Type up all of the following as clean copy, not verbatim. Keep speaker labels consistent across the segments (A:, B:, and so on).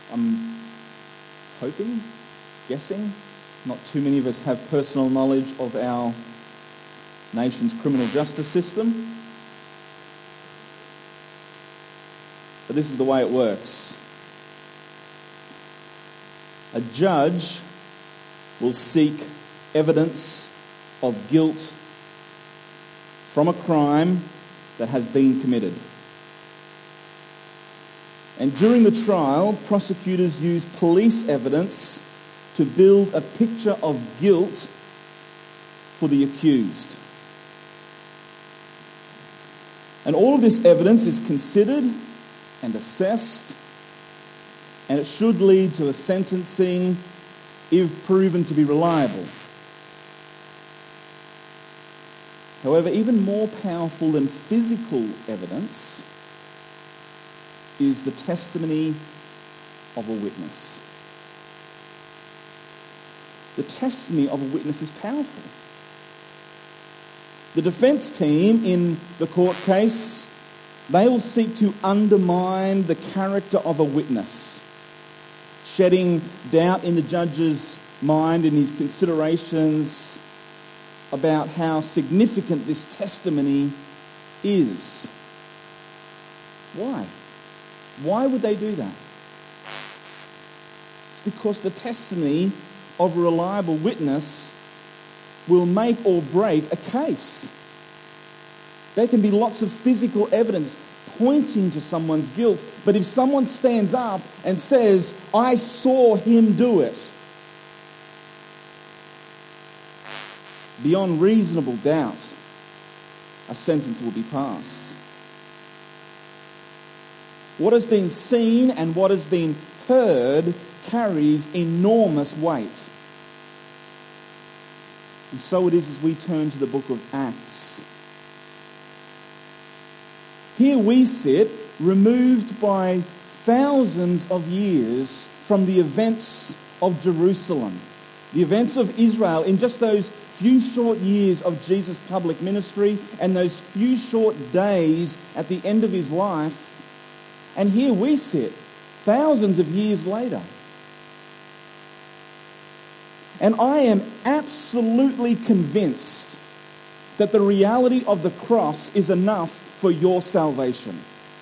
A: I'm hoping, guessing, not too many of us have personal knowledge of our nation's criminal justice system. But this is the way it works. A judge will seek evidence of guilt from a crime that has been committed. And during the trial, prosecutors use police evidence to build a picture of guilt for the accused. And all of this evidence is considered and assessed, and it should lead to a sentencing if proven to be reliable. However, even more powerful than physical evidence is the testimony of a witness. The testimony of a witness is powerful. The defense team in the court case, they will seek to undermine the character of a witness, shedding doubt in the judge's mind and his considerations about how significant this testimony is. Why? Why would they do that? It's because the testimony of a reliable witness will make or break a case. There can be lots of physical evidence pointing to someone's guilt, but if someone stands up and says, "I saw him do it," beyond reasonable doubt, a sentence will be passed. What has been seen and what has been heard carries enormous weight. And so it is as we turn to the book of Acts. Here we sit, removed by thousands of years from the events of Jerusalem, the events of Israel, in just those few short years of Jesus' public ministry and those few short days at the end of his life. And here we sit, thousands of years later. And I am absolutely convinced that the reality of the cross is enough for your salvation.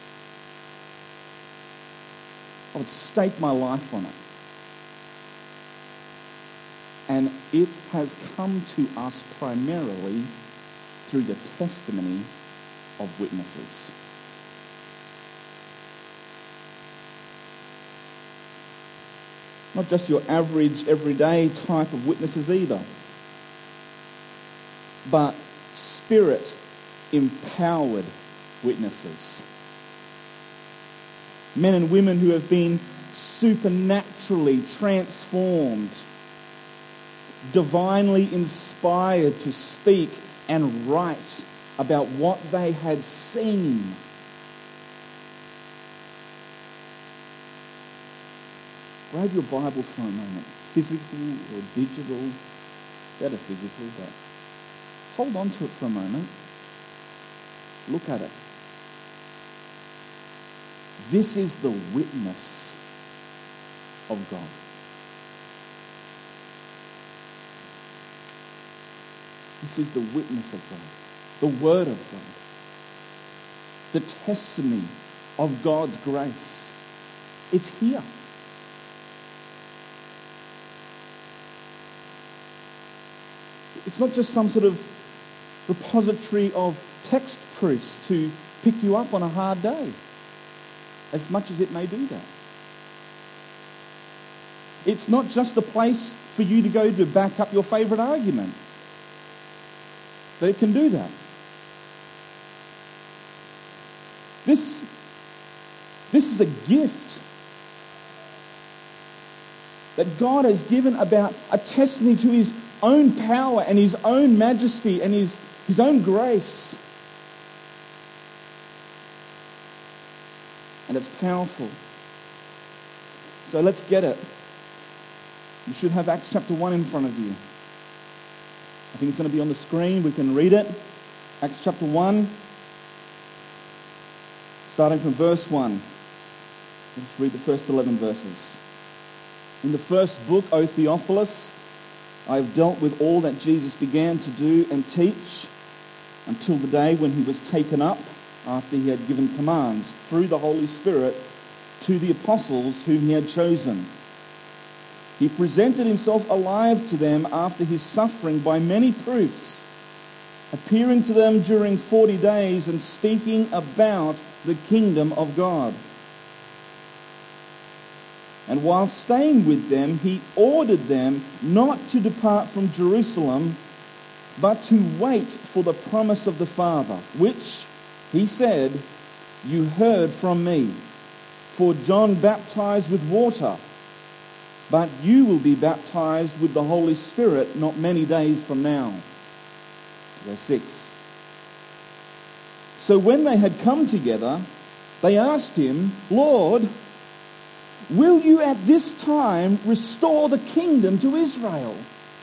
A: I would stake my life on it. And it has come to us primarily through the testimony of witnesses. Not just your average, everyday type of witnesses either, but Spirit-empowered witnesses. Men and women who have been supernaturally transformed, divinely inspired to speak and write about what they had seen. Grab your Bible for a moment. Physical or digital. Better physical, but hold on to it for a moment. Look at it. This is the witness of God. This is the witness of God. The Word of God. The testimony of God's grace. It's here. It's not just some sort of repository of text proofs to pick you up on a hard day, as much as it may do that. It's not just a place for you to go to back up your favourite argument, but it can do that. This is a gift that God has given about a testimony to his own power and his own majesty and his own grace. And it's powerful. So let's get it. You should have Acts chapter 1 in front of you. I think it's going to be on the screen. We can read it. Acts chapter 1, starting from verse 1. Let's read the first 11 verses. In the first book, O Theophilus, I have dealt with all that Jesus began to do and teach until the day when he was taken up, after he had given commands through the Holy Spirit to the apostles whom he had chosen. He presented himself alive to them after his suffering by many proofs, appearing to them during 40 days and speaking about the kingdom of God. And while staying with them, he ordered them not to depart from Jerusalem, but to wait for the promise of the Father, which, he said, you heard from me. For John baptized with water, but you will be baptized with the Holy Spirit not many days from now. Verse 6. So when they had come together, they asked him, Lord, will you at this time restore the kingdom to Israel?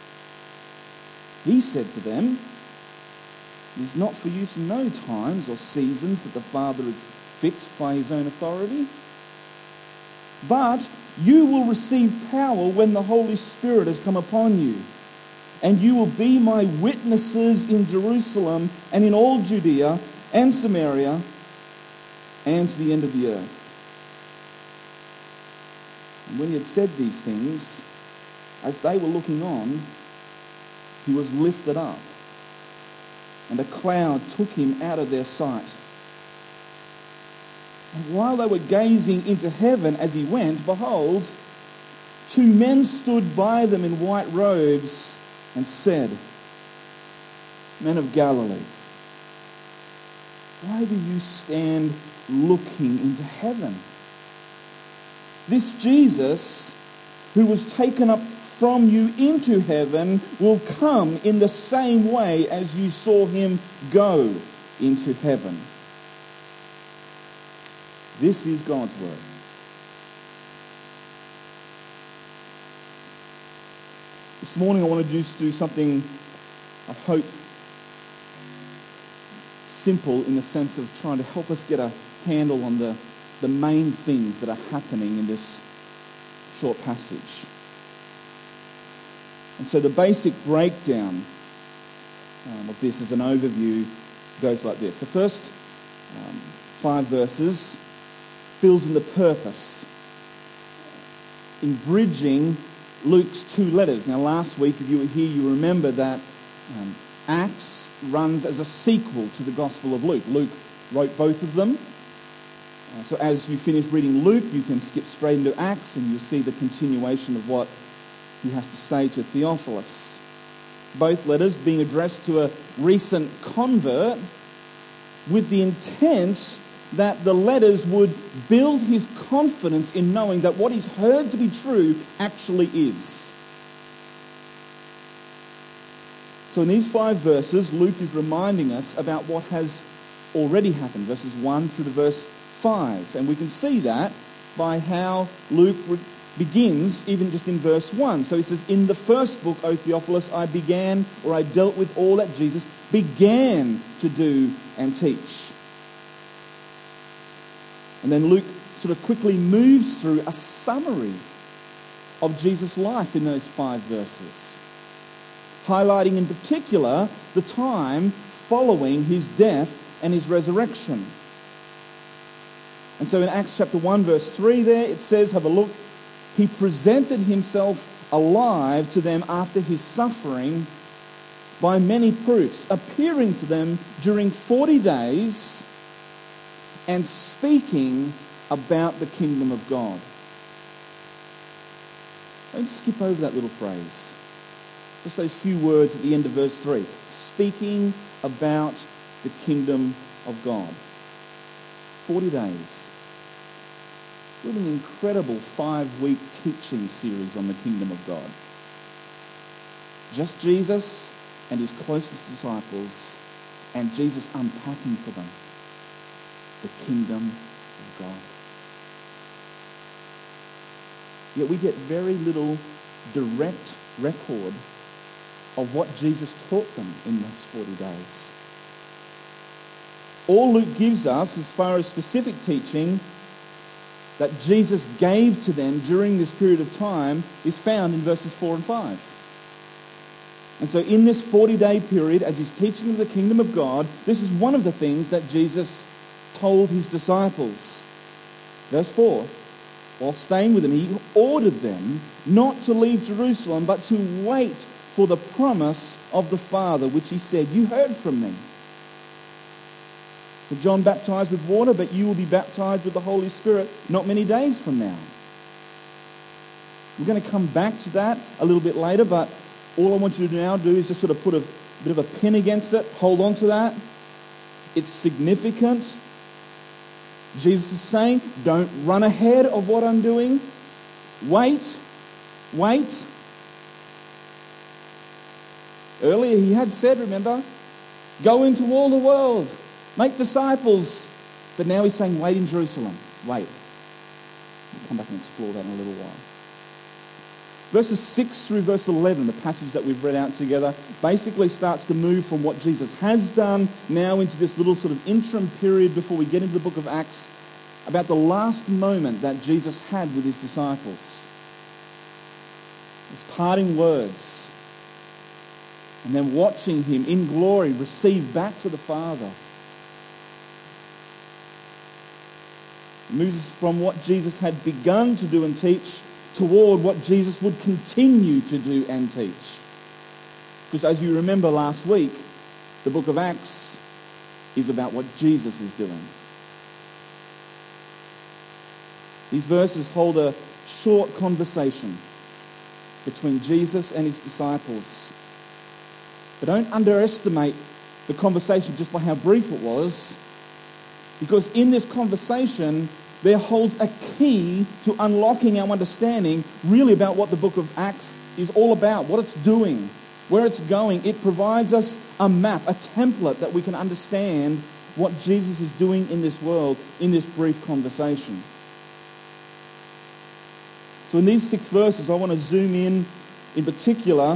A: He said to them, it is not for you to know times or seasons that the Father has fixed by his own authority, but you will receive power when the Holy Spirit has come upon you, and you will be my witnesses in Jerusalem and in all Judea and Samaria and to the end of the earth. And when he had said these things, as they were looking on, he was lifted up, and a cloud took him out of their sight. And while they were gazing into heaven as he went, behold, two men stood by them in white robes and said, Men of Galilee, why do you stand looking into heaven? This Jesus, who was taken up from you into heaven, will come in the same way as you saw him go into heaven. This is God's word. This morning I want to just do something, I hope, simple in the sense of trying to help us get a handle on the main things that are happening in this short passage. And so the basic breakdown of this as an overview goes like this. The first 5 verses fills in the purpose in bridging Luke's 2 letters. Now last week, if you were here, you remember that Acts runs as a sequel to the Gospel of Luke. Luke wrote both of them. So as you finish reading Luke, you can skip straight into Acts and you'll see the continuation of what he has to say to Theophilus. Both letters being addressed to a recent convert with the intent that the letters would build his confidence in knowing that what he's heard to be true actually is. So in these 5 verses, Luke is reminding us about what has already happened, verses 1 through to verse 5. And we can see that by how Luke begins, even just in verse 1. So he says, in the first book, O Theophilus, I dealt with all that Jesus began to do and teach. And then Luke sort of quickly moves through a summary of Jesus' life in those 5 verses, highlighting in particular the time following his death and his resurrection. And so in Acts chapter 1 verse 3 there, it says, have a look, he presented himself alive to them after his suffering by many proofs, appearing to them during 40 days and speaking about the kingdom of God. Don't skip over that little phrase. Just those few words at the end of verse 3. Speaking about the kingdom of God. 40 days. What an incredible 5-week teaching series on the kingdom of God. Just Jesus and his closest disciples, and Jesus unpacking for them the kingdom of God. Yet we get very little direct record of what Jesus taught them in those 40 days. All Luke gives us as far as specific teaching that Jesus gave to them during this period of time is found in verses 4 and 5. And so in this 40-day period, as he's teaching them the kingdom of God, this is one of the things that Jesus told his disciples. Verse 4, while staying with them, he ordered them not to leave Jerusalem, but to wait for the promise of the Father, which he said, "You heard from me. For John baptized with water, but you will be baptized with the Holy Spirit not many days from now." We're going to come back to that a little bit later, but all I want you to now do is just sort of put a bit of a pin against it. Hold on to that. It's significant. Jesus is saying, don't run ahead of what I'm doing. Wait. Earlier he had said, remember, go into all the world, make disciples. But now he's saying, wait in Jerusalem. Wait. We'll come back and explore that in a little while. Verses 6 through verse 11, the passage that we've read out together, basically starts to move from what Jesus has done now into this little sort of interim period before we get into the book of Acts about the last moment that Jesus had with his disciples. His parting words. And then watching him in glory receive back to the Father. It moves from what Jesus had begun to do and teach toward what Jesus would continue to do and teach. Because as you remember last week, the book of Acts is about what Jesus is doing. These verses hold a short conversation between Jesus and his disciples. But don't underestimate the conversation just by how brief it was, because in this conversation there holds a key to unlocking our understanding really about what the book of Acts is all about, what it's doing, where it's going. It provides us a map, a template that we can understand what Jesus is doing in this world in this brief conversation. So in these 6 verses, I want to zoom in particular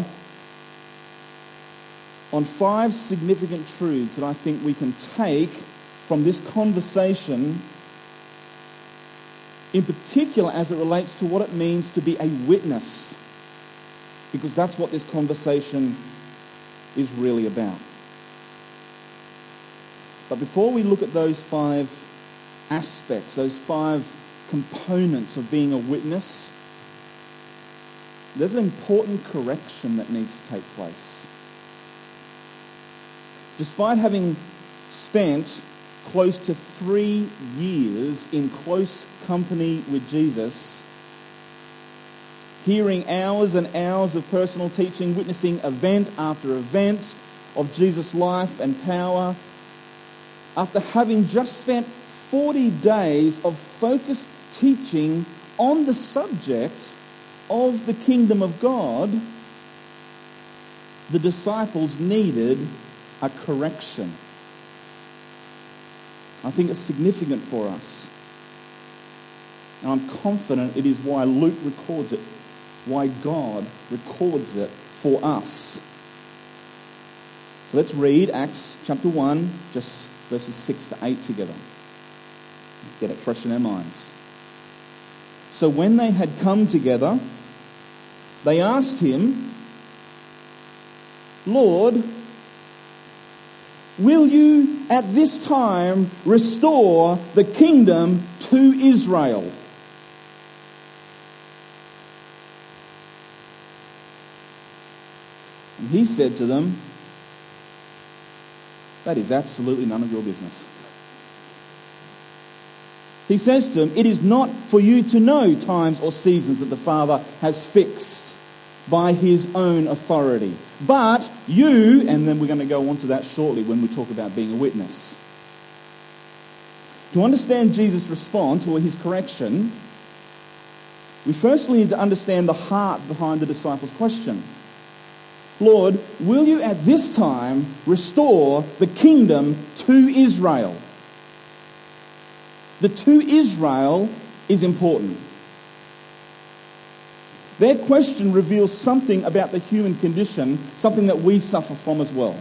A: on 5 significant truths that I think we can take from this conversation, in particular as it relates to what it means to be a witness, because that's what this conversation is really about. But before we look at those 5 aspects, those 5 components of being a witness, there's an important correction that needs to take place. Despite having spent close to 3 years in close company with Jesus, hearing hours and hours of personal teaching, witnessing event after event of Jesus' life and power, after having just spent 40 days of focused teaching on the subject of the kingdom of God, the disciples needed a correction. I think it's significant for us. And I'm confident it is why Luke records it, why God records it for us. So let's read Acts chapter 1, just verses 6 to 8 together. Get it fresh in our minds. So when they had come together, they asked him, "Lord, will you at this time restore the kingdom to Israel?" And he said to them, "That is absolutely none of your business." He says to them, "It is not for you to know times or seasons that the Father has fixed by his own authority. But you," and then we're going to go on to that shortly when we talk about being a witness. To understand Jesus' response or his correction, we firstly need to understand the heart behind the disciples' question. "Lord, will you at this time restore the kingdom to Israel?" The "to Israel" is important. Their question reveals something about the human condition, something that we suffer from as well.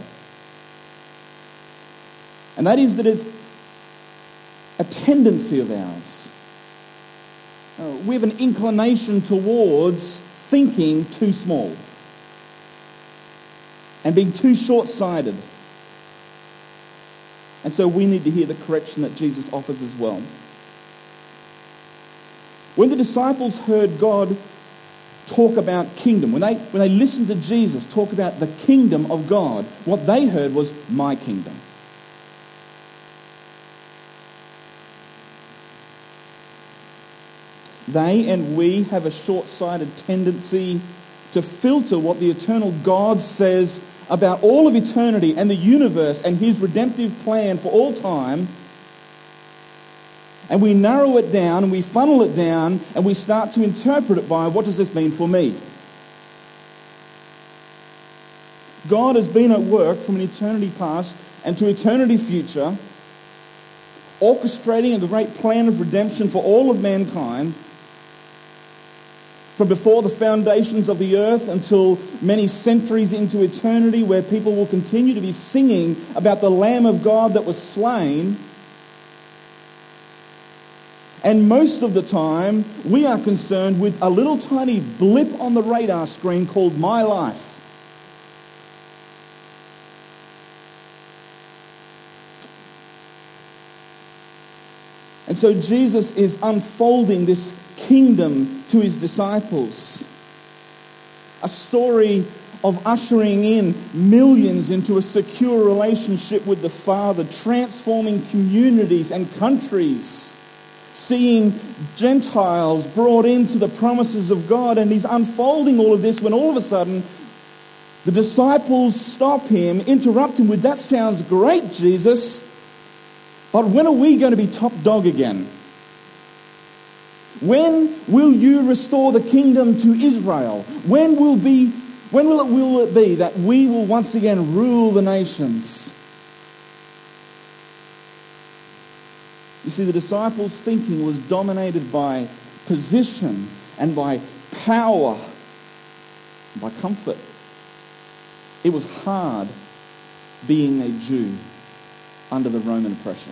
A: And that is that it's a tendency of ours we have an inclination towards thinking too small and being too short-sighted. And so we need to hear the correction that Jesus offers as well. When the disciples heard God talk about kingdom, when they listened to Jesus talk about the kingdom of God, what they heard was my kingdom. They and we have a short-sighted tendency to filter what the eternal God says about all of eternity and the universe and his redemptive plan for all time, and we narrow it down and we funnel it down and we start to interpret it by, what does this mean for me? God has been at work from an eternity past and to eternity future, orchestrating a great plan of redemption for all of mankind, from before the foundations of the earth until many centuries into eternity, where people will continue to be singing about the Lamb of God that was slain. And most of the time, we are concerned with a little tiny blip on the radar screen called my life. And so Jesus is unfolding this kingdom to his disciples. A story of ushering in millions into a secure relationship with the Father, transforming communities and countries, seeing Gentiles brought into the promises of God. And he's unfolding all of this when all of a sudden the disciples stop him, interrupt him with, "That sounds great, Jesus, but when are we going to be top dog again? When will you restore the kingdom to Israel? When will it be that we will once again rule the nations?" You see, the disciples' thinking was dominated by position and by power, and by comfort. It was hard being a Jew under the Roman oppression.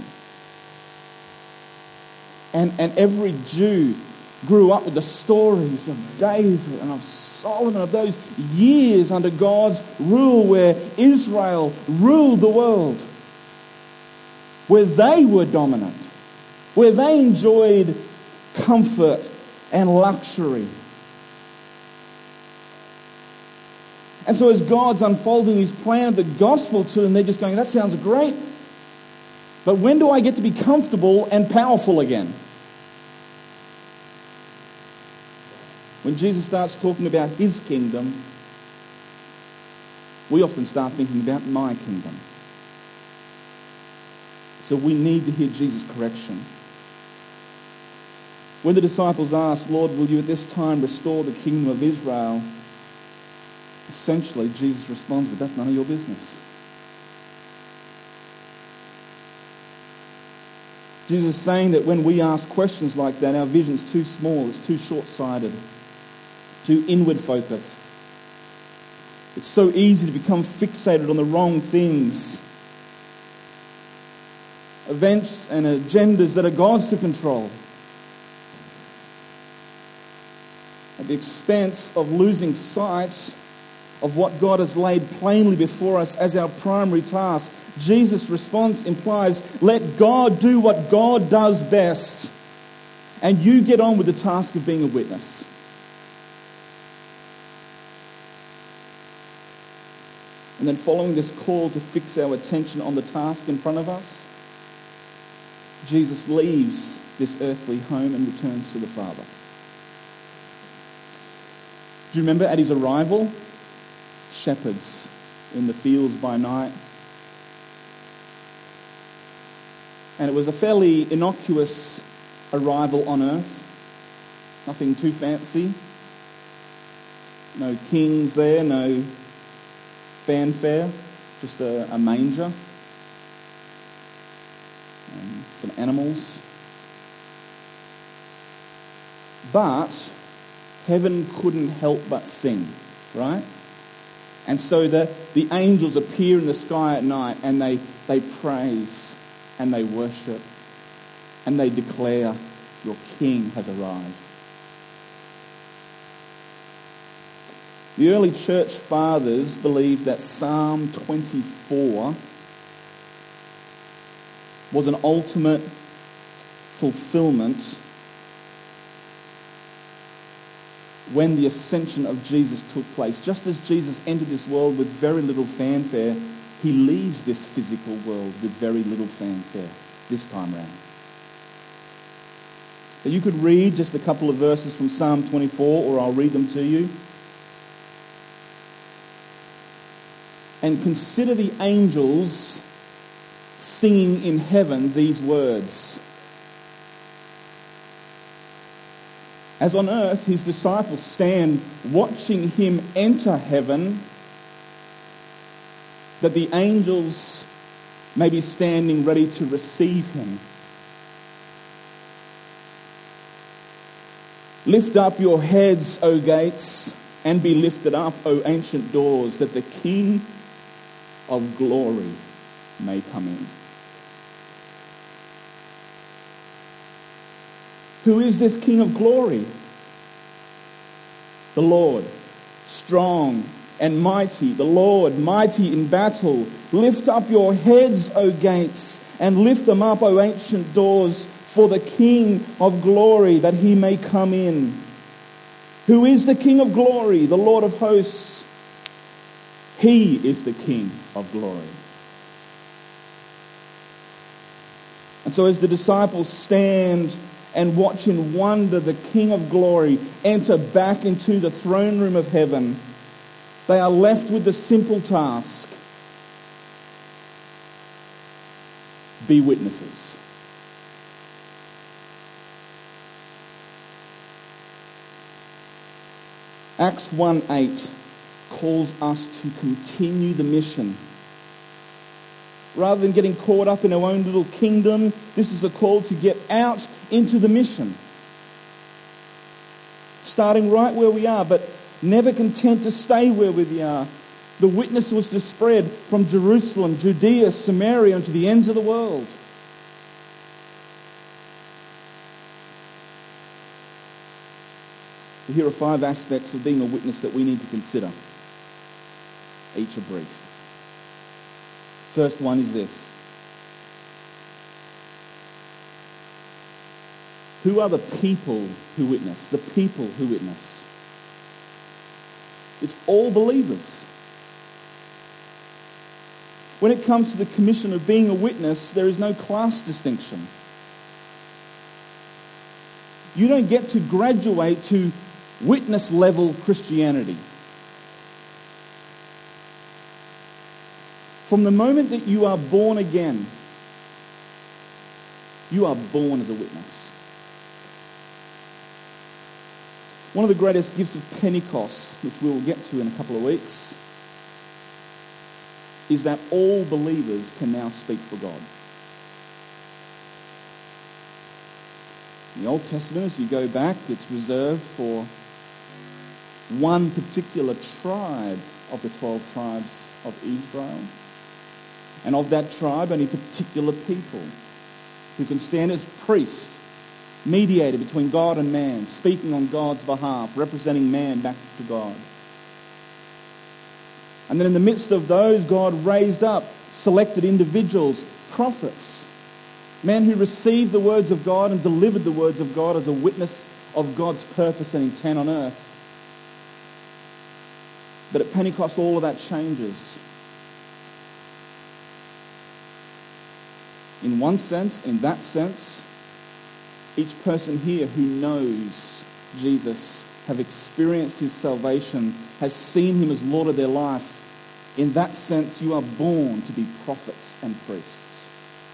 A: And every Jew grew up with the stories of David and of Solomon, of those years under God's rule where Israel ruled the world, where they were dominant, where they enjoyed comfort and luxury. And so as God's unfolding his plan of the gospel to them, they're just going, "That sounds great, but when do I get to be comfortable and powerful again?" When Jesus starts talking about his kingdom, we often start thinking about my kingdom. So we need to hear Jesus' correction. When the disciples ask, "Lord, will you at this time restore the kingdom of Israel?" essentially Jesus responds, "But that's none of your business." Jesus is saying that when we ask questions like that, our vision's too small, it's too short-sighted, too inward-focused. It's so easy to become fixated on the wrong things. Events and agendas that are God's to control, at the expense of losing sight of what God has laid plainly before us as our primary task. Jesus' response implies, let God do what God does best, and you get on with the task of being a witness. And then following this call to fix our attention on the task in front of us, Jesus leaves this earthly home and returns to the Father. Do you remember at his arrival? Shepherds in the fields by night. And it was a fairly innocuous arrival on earth. Nothing too fancy. No kings there, no fanfare, just a manger. And some animals. But heaven couldn't help but sing, right? And so the angels appear in the sky at night and they praise and they worship and they declare, your King has arrived. The early church fathers believed that Psalm 24 was an ultimate fulfillment when the ascension of Jesus took place. Just as Jesus entered this world with very little fanfare, he leaves this physical world with very little fanfare this time round. So you could read just a couple of verses from Psalm 24, or I'll read them to you. And consider the angels singing in heaven these words. As on earth his disciples stand watching him enter heaven, that the angels may be standing ready to receive him. Lift up your heads, O gates, and be lifted up, O ancient doors, that the King of glory may come in. Who is this King of glory? The Lord, strong and mighty, the Lord mighty in battle. Lift up your heads, O gates, and lift them up, O ancient doors, for the King of glory, that he may come in. Who is the King of glory? The Lord of hosts. He is the King of glory. And so as the disciples stand and watch in wonder the King of glory enter back into the throne room of heaven, they are left with the simple task: be witnesses. Acts 1:8 calls us to continue the mission. Rather than getting caught up in our own little kingdom, this is a call to get out into the mission. Starting right where we are, but never content to stay where we are. The witness was to spread from Jerusalem, Judea, Samaria, and to the ends of the world. Here are 5 aspects of being a witness that we need to consider. Each are brief. First one is this: who are the people who witness? The people who witness. It's all believers. When it comes to the commission of being a witness, there is no class distinction. You don't get to graduate to witness level Christianity. From the moment that you are born again, you are born as a witness. One of the greatest gifts of Pentecost, which we will get to in a couple of weeks, is that all believers can now speak for God. In the Old Testament, as you go back, it's reserved for one particular tribe of the 12 tribes of Israel. And of that tribe, only particular people who can stand as priests, mediator between God and man, speaking on God's behalf, representing man back to God. And then in the midst of those, God raised up selected individuals, prophets, men who received the words of God and delivered the words of God as a witness of God's purpose and intent on earth. But at Pentecost, all of that changes. In one sense, in that sense, each person here who knows Jesus, have experienced his salvation, has seen him as Lord of their life, in that sense you are born to be prophets and priests.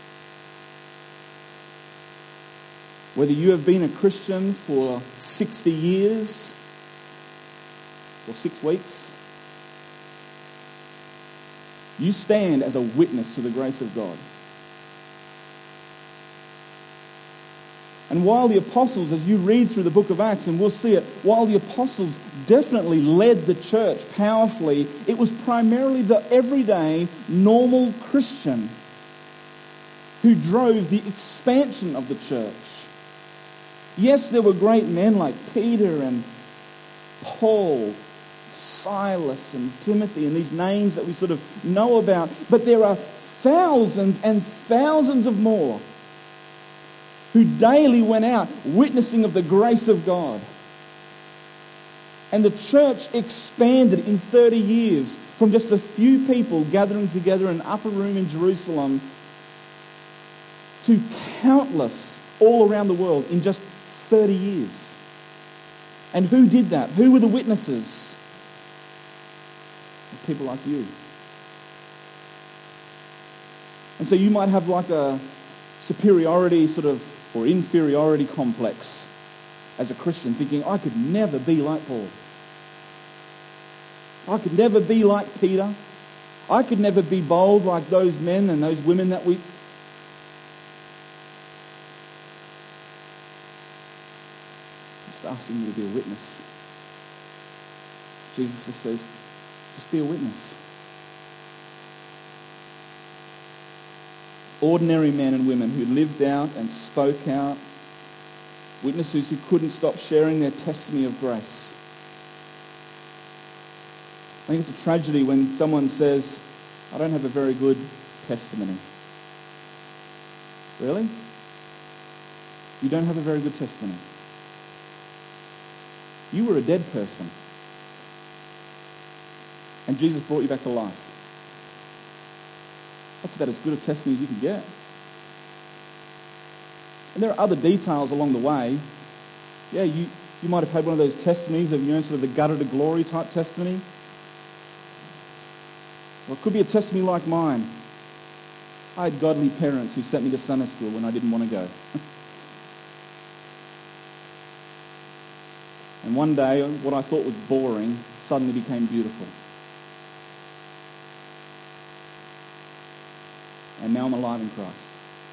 A: Whether you have been a Christian for 60 years or 6 weeks, you stand as a witness to the grace of God. And while the apostles, as you read through the book of Acts, and we'll see it, while the apostles definitely led the church powerfully, it was primarily the everyday, normal Christian who drove the expansion of the church. Yes, there were great men like Peter and Paul, Silas and Timothy and these names that we sort of know about. But there are thousands and thousands of more who daily went out witnessing of the grace of God. And the church expanded in 30 years from just a few people gathering together in an upper room in Jerusalem to countless all around the world in just 30 years. And who did that? Who were the witnesses? People like you. And so you might have like a superiority sort of or inferiority complex as a Christian, thinking, I could never be like Paul. I could never be like Peter. I could never be bold like those men and those women that we... Just asking you to be a witness. Jesus just says, just be a witness. Ordinary men and women who lived out and spoke out. Witnesses who couldn't stop sharing their testimony of grace. I think it's a tragedy when someone says, I don't have a very good testimony. Really? You don't have a very good testimony. You were a dead person. And Jesus brought you back to life. That's about as good a testimony as you can get. And there are other details along the way. Yeah, you might have had one of those testimonies of, sort of the gutter to glory type testimony. Or it could be a testimony like mine. I had godly parents who sent me to Sunday school when I didn't want to go. And one day, what I thought was boring suddenly became beautiful. And now I'm alive in Christ.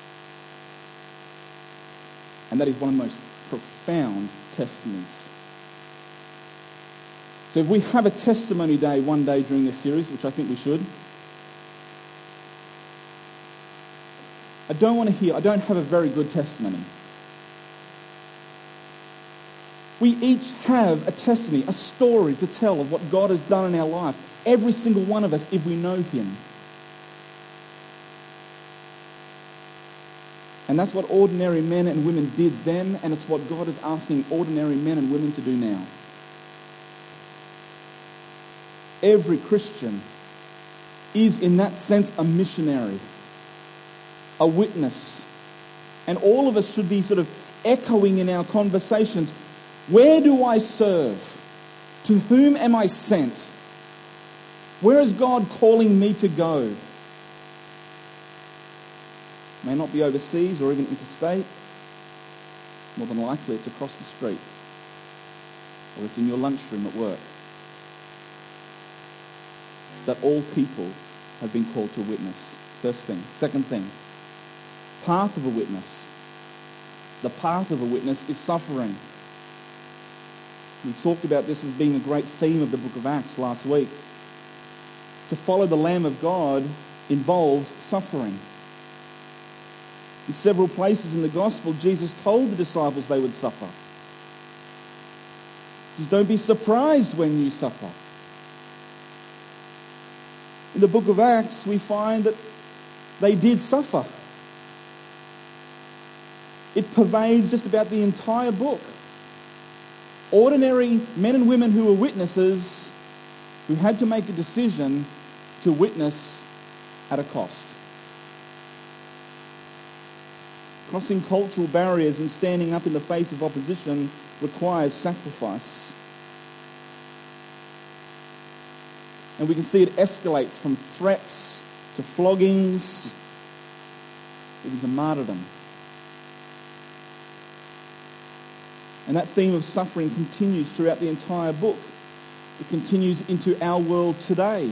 A: And that is one of the most profound testimonies. So if we have a testimony day one day during this series, which I think we should, I don't have a very good testimony. We each have a testimony, a story to tell of what God has done in our life. Every single one of us, if we know Him. And that's what ordinary men and women did then, and it's what God is asking ordinary men and women to do now. Every Christian is, in that sense, a missionary, a witness. And all of us should be sort of echoing in our conversations, where do I serve? To whom am I sent? Where is God calling me to go? May not be overseas or even interstate. More than likely it's across the street. Or it's in your lunchroom at work. That all people have been called to witness. First thing. Second thing. Path of a witness. The path of a witness is suffering. We talked about this as being a great theme of the book of Acts last week. To follow the Lamb of God involves suffering. In several places in the gospel, Jesus told the disciples they would suffer. He says, don't be surprised when you suffer. In the book of Acts, we find that they did suffer. It pervades just about the entire book. Ordinary men and women who were witnesses, who had to make a decision to witness at a cost. Crossing cultural barriers and standing up in the face of opposition requires sacrifice. And we can see it escalates from threats to floggings, even to martyrdom. And that theme of suffering continues throughout the entire book. It continues into our world today.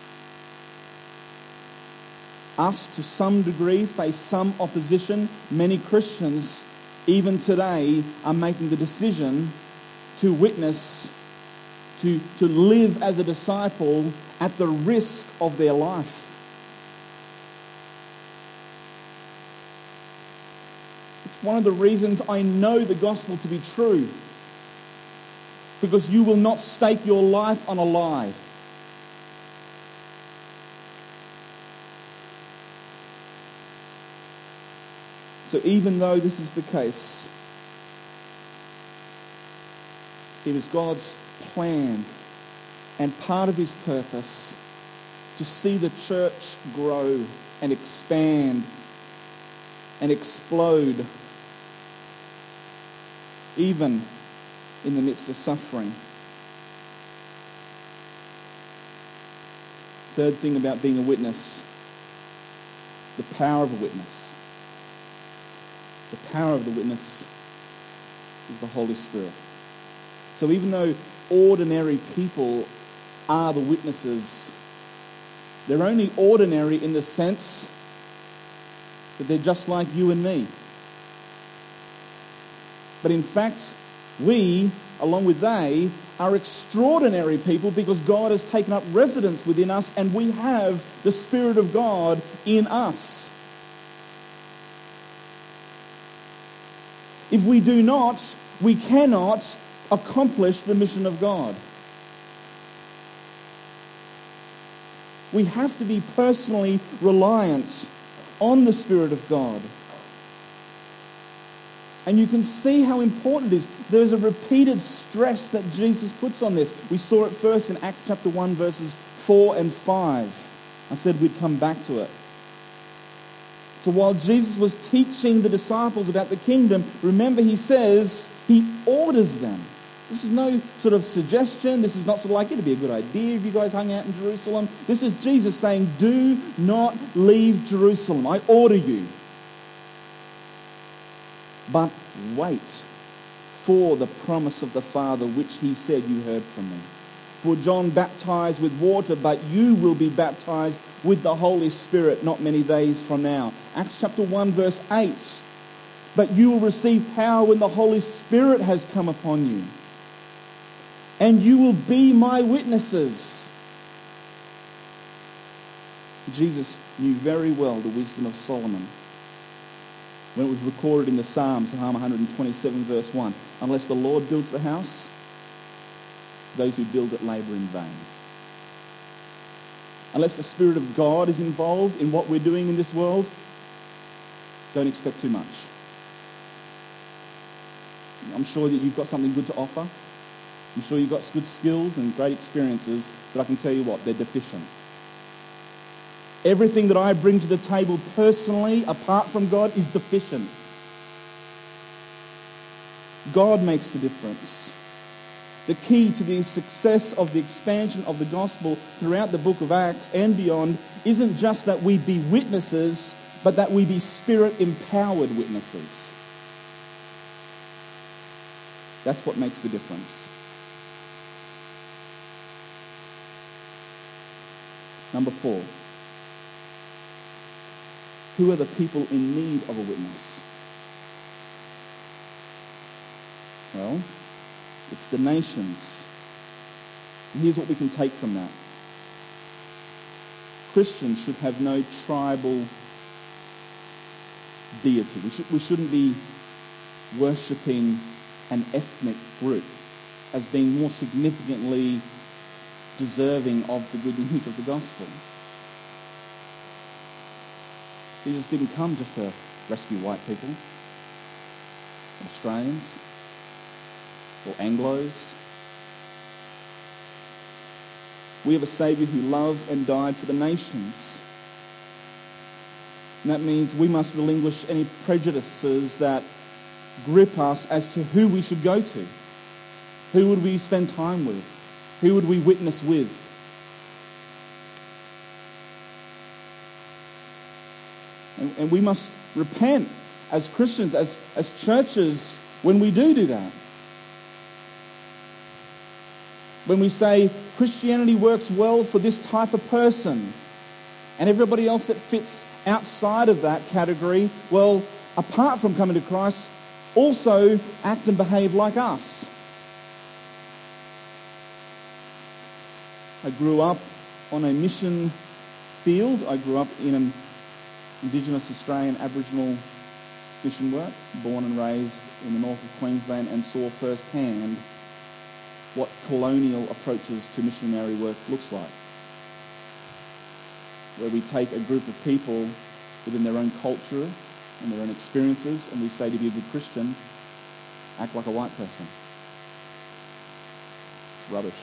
A: Us, to some degree, face some opposition. Many Christians, even today, are making the decision to witness, to live as a disciple at the risk of their life. It's one of the reasons I know the gospel to be true. because you will not stake your life on a lie. So even though this is the case, it is God's plan and part of his purpose to see the church grow and expand and explode, even in the midst of suffering. Third thing about being a witness, the power of a witness. The power of the witness is the Holy Spirit. So even though ordinary people are the witnesses, they're only ordinary in the sense that they're just like you and me. But in fact, we, along with they, are extraordinary people because God has taken up residence within us and we have the Spirit of God in us. If we do not, we cannot accomplish the mission of God. We have to be personally reliant on the Spirit of God. And you can see how important it is. There's a repeated stress that Jesus puts on this. We saw it first in Acts chapter 1, verses 4 and 5. I said we'd come back to it. So while Jesus was teaching the disciples about the kingdom, remember he says, he orders them. This is no sort of suggestion. This is not sort of like, it'd be a good idea if you guys hung out in Jerusalem. This is Jesus saying, do not leave Jerusalem. I order you. But wait for the promise of the Father, which he said you heard from me. For John baptized with water, but you will be baptized with the Holy Spirit not many days from now. Acts chapter 1 verse 8. But you will receive power when the Holy Spirit has come upon you. And you will be my witnesses. Jesus knew very well the wisdom of Solomon when it was recorded in the Psalms, Psalm 127 verse 1. Unless the Lord builds the house, those who build it labour in vain. Unless the Spirit of God is involved in what we're doing in this world, don't expect too much. I'm sure that you've got something good to offer. I'm sure you've got good skills and great experiences, but I can tell you what, they're deficient. Everything that I bring to the table personally, apart from God, is deficient. God makes the difference. The key to the success of the expansion of the gospel throughout the book of Acts and beyond isn't just that we be witnesses, but that we be Spirit-empowered witnesses. That's what makes the difference. Number 4. Who are the people in need of a witness? Well, it's the nations. And here's what we can take from that. Christians should have no tribal deity. We shouldn't be worshipping an ethnic group as being more significantly deserving of the good news of the gospel. Jesus didn't come just to rescue white people, Australians, or Anglos. We have a Saviour who loved and died for the nations. And that means we must relinquish any prejudices that grip us as to who we should go to. Who would we spend time with? Who would we witness with? And we must repent as Christians, as churches, when we do that. When we say Christianity works well for this type of person and everybody else that fits outside of that category, well, apart from coming to Christ, also act and behave like us. I grew up on a mission field. I grew up in an Indigenous Australian Aboriginal mission work, born and raised in the north of Queensland, and saw firsthand what colonial approaches to missionary work looks like, where we take a group of people within their own culture and their own experiences, and we say, to be a good Christian, act like a white person. It's rubbish.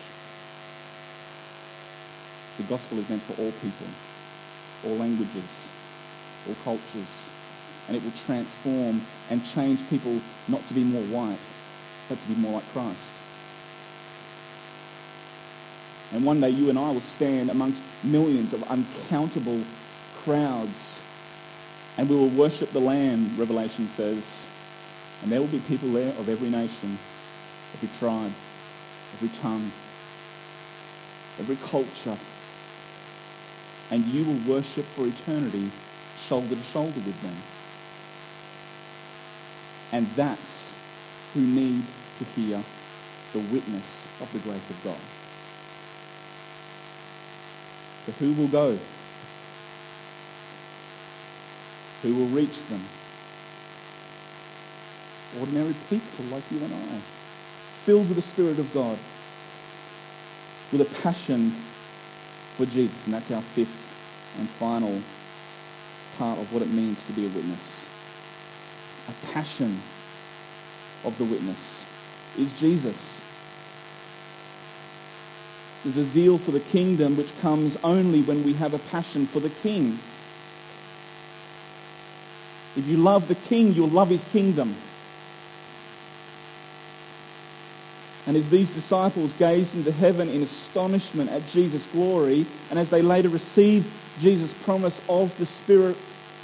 A: The gospel is meant for all people, all languages, all cultures, and it will transform and change people not to be more white, but to be more like Christ. And one day you and I will stand amongst millions of uncountable crowds, and we will worship the Lamb, Revelation says, and there will be people there of every nation, every tribe, every tongue, every culture, and you will worship for eternity shoulder to shoulder with them. And that's who need to hear the witness of the grace of God. So who will go? Who will reach them? Ordinary people like you and I, filled with the Spirit of God, with a passion for Jesus. And that's our fifth and final part of what it means to be a witness. A passion of the witness is Jesus. There's a zeal for the kingdom which comes only when we have a passion for the King. If you love the King, you'll love his kingdom. And as these disciples gazed into heaven in astonishment at Jesus' glory, and as they later received Jesus' promise of the Spirit,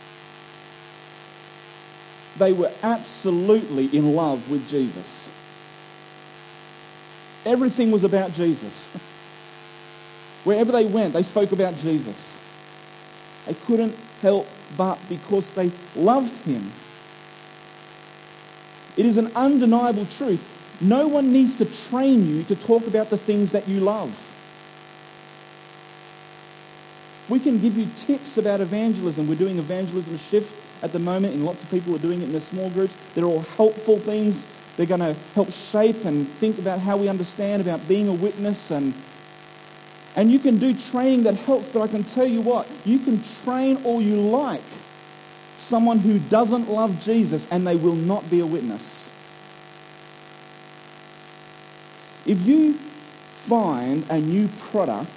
A: they were absolutely in love with Jesus. Everything was about Jesus. Wherever they went, they spoke about Jesus. They couldn't help but because they loved him. It is an undeniable truth. No one needs to train you to talk about the things that you love. We can give you tips about evangelism. We're doing evangelism shift at the moment, and lots of people are doing it in their small groups. They're all helpful things. They're going to help shape and think about how we understand about being a witness, and you can do training that helps, but I can tell you what, you can train all you like someone who doesn't love Jesus and they will not be a witness. If you find a new product,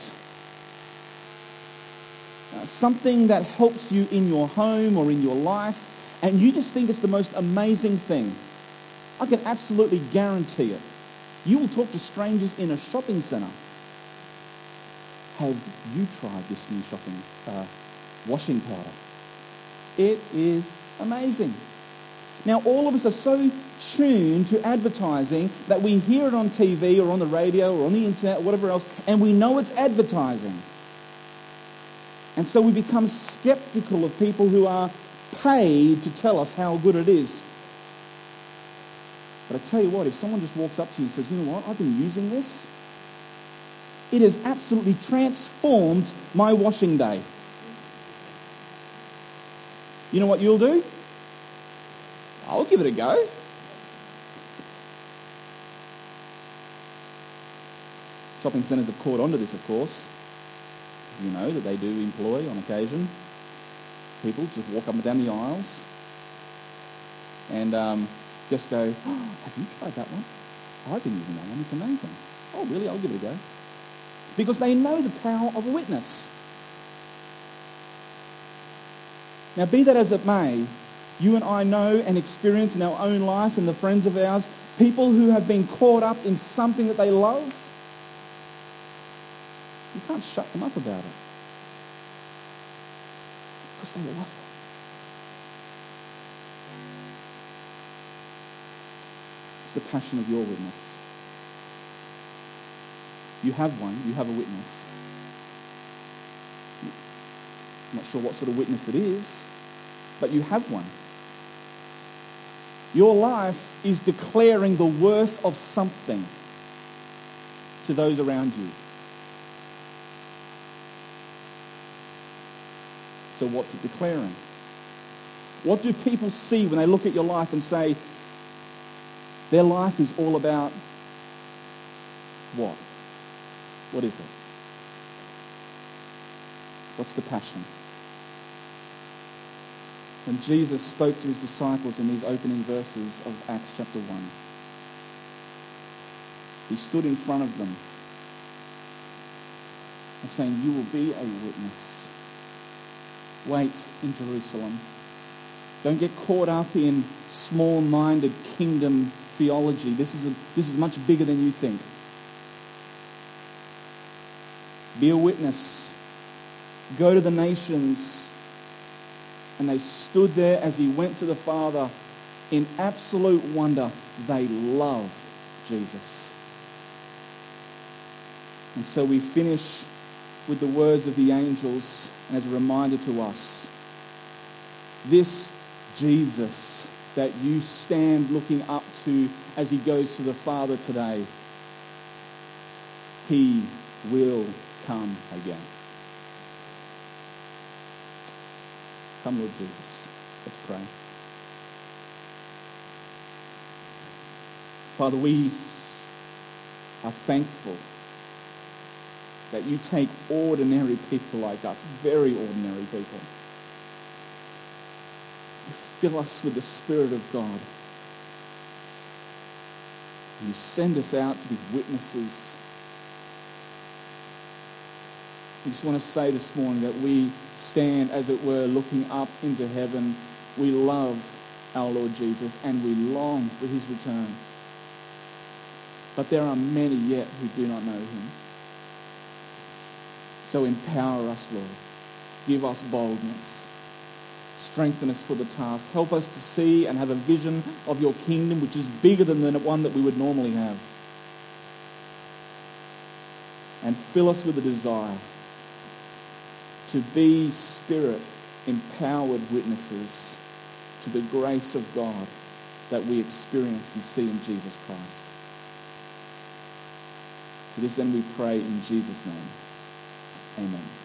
A: something that helps you in your home or in your life, and you just think it's the most amazing thing, I can absolutely guarantee it. You will talk to strangers in a shopping centre. Have you tried this new washing powder? It is amazing. Now, all of us are so tuned to advertising that we hear it on TV or on the radio or on the internet or whatever else, and we know it's advertising. And so we become skeptical of people who are paid to tell us how good it is. But I tell you what, if someone just walks up to you and says, you know what, I've been using this, it has absolutely transformed my washing day. You know what you'll do? I'll give it a go. Shopping centres have caught on to this, of course. You know that they do employ, on occasion, people just walk up and down the aisles and just go, oh, have you tried that one? I've been using that one. It's amazing. Oh, really? I'll give it a go. Because they know the power of a witness. Now, be that as it may, you and I know and experience in our own life and the friends of ours, people who have been caught up in something that they love. You can't shut them up about it. Because they love it. It's the passion of your witness. You have one, you have a witness. I'm not sure what sort of witness it is, but you have one. Your life is declaring the worth of something to those around you. So what's it declaring? What do people see when they look at your life and say, their life is all about what? What is it? What's the passion? When Jesus spoke to his disciples in these opening verses of Acts chapter 1, he stood in front of them and saying, you will be a witness. Wait in Jerusalem. Don't get caught up in small-minded kingdom theology. This is much bigger than you think. Be a witness. Go to the nations. And they stood there as he went to the Father in absolute wonder. They loved Jesus. And so we finish with the words of the angels as a reminder to us. This Jesus that you stand looking up to as he goes to the Father today, he will come again. Come, Lord Jesus. Let's pray. Father, we are thankful that you take ordinary people like us, very ordinary people. You fill us with the Spirit of God. And you send us out to be witnesses. We just want to say this morning that we stand, as it were, looking up into heaven. We love our Lord Jesus and we long for his return. But there are many yet who do not know him. So empower us, Lord. Give us boldness. Strengthen us for the task. Help us to see and have a vision of your kingdom, which is bigger than the one that we would normally have. And fill us with a desire to be Spirit-empowered witnesses to the grace of God that we experience and see in Jesus Christ. For this end we pray in Jesus' name. Amen.